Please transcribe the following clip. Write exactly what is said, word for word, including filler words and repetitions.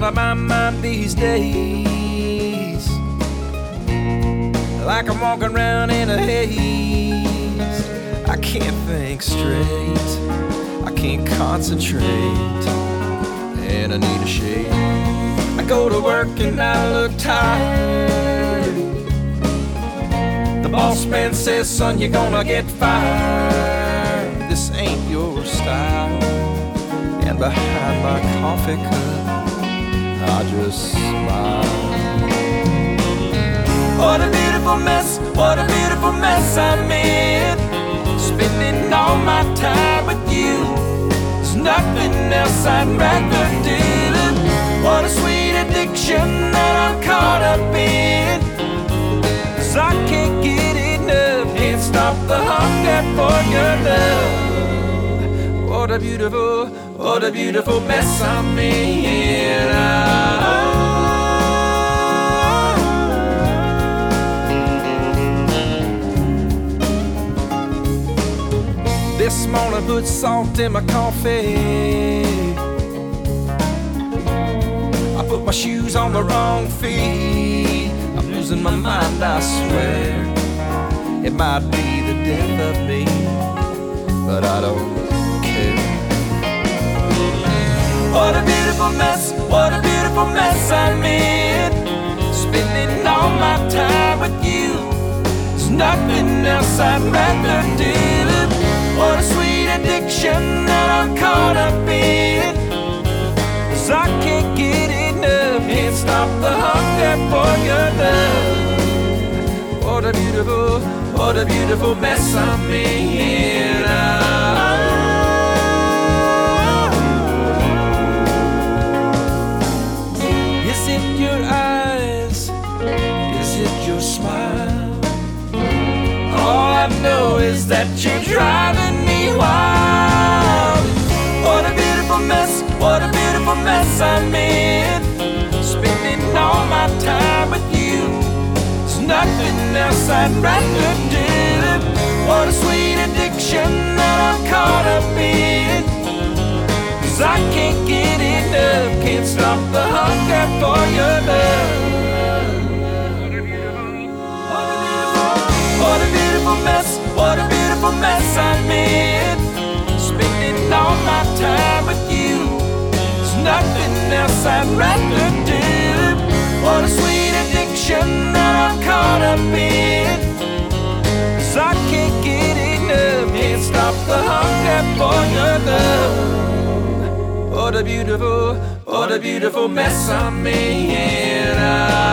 of my mind these days, like I'm walking around in a haze. I can't think straight, I can't concentrate, and I need a shade. I go to work and I look tired. The boss man says, son, you're gonna get fired. This ain't your style. And behind my coffee cup, I just smile. What a beautiful mess, what a beautiful mess I'm in, spending all my time with you. There's nothing else I'd rather do. What a sweet addiction that I'm caught up in, 'cause I can't get enough, can't stop the hunger for your love. What a beautiful, what a beautiful mess I'm in. Ah. This morning put salt in my coffee. I put my shoes on the wrong feet. I'm losing my mind, I swear. It might be the death of me, but I don't care. What a beautiful mess, what a beautiful mess I'm in, spending all my time with you. There's nothing else I'd rather do. What a sweet addiction that I'm caught up in, 'cause I can't get enough, can't stop the hunger for your love. What a beautiful, what a beautiful mess I'm in. Ah. Is it your eyes? Is it your smile? All I know is that you're driving me wild. What a beautiful mess, what a beautiful mess I'm in, spending all my time with you. There's nothing else I'd rather do. What a sweet addiction that I'm caught up in, 'cause I can't get enough, can't stop the hunger for your love. What a beautiful mess, what a beautiful mess I'm in, spending all my time with you. There's nothing else I'd rather do. What a sweet addiction that I'm caught up in, 'cause I can't get enough, can't stop the hunger for your love. What a beautiful, what a beautiful mess I'm in.